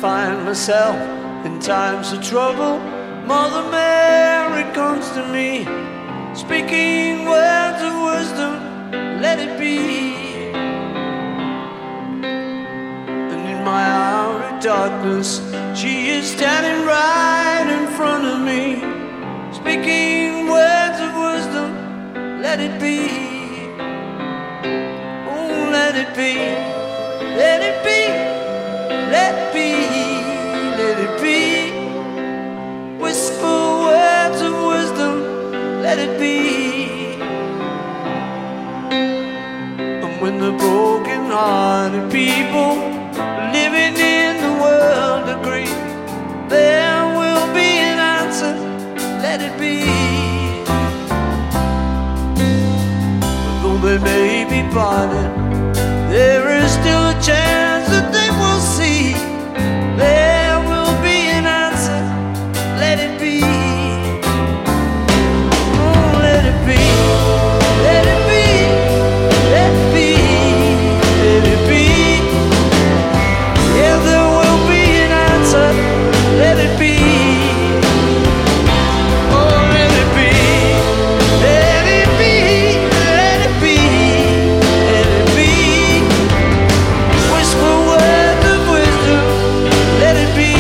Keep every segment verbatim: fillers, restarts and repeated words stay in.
find myself in times of trouble, Mother Mary comes to me, speaking words of wisdom, let it be. And in my hour of darkness, she is standing right in front of me, speaking words of wisdom, let it be. Oh, let it be, let it be, let it be, let it be. Whisper words of wisdom, let it be. And when the broken-hearted people living in the world agree, there will be an answer, let it be. Though they may be parted, there is still a chance that they will see. There will be an answer, let it be. Oh, let it be, let it be, let it be, let it be. Yeah, there will be an answer, let it be. Oh, let it be, let it be, let it be, let it be. Whisper words of wisdom, let it be.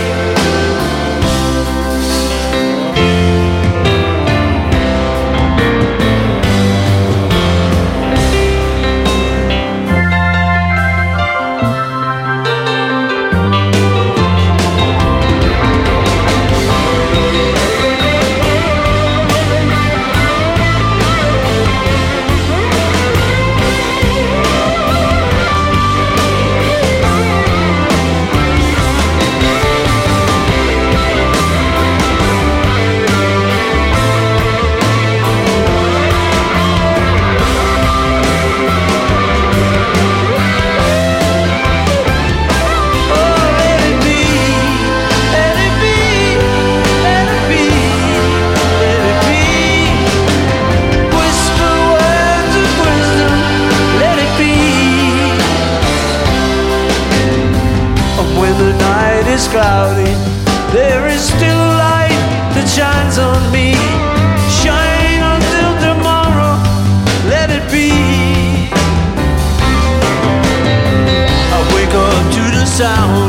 Cloudy, there is still a light that shines on me. Shine until tomorrow, let it be. I wake up to the sound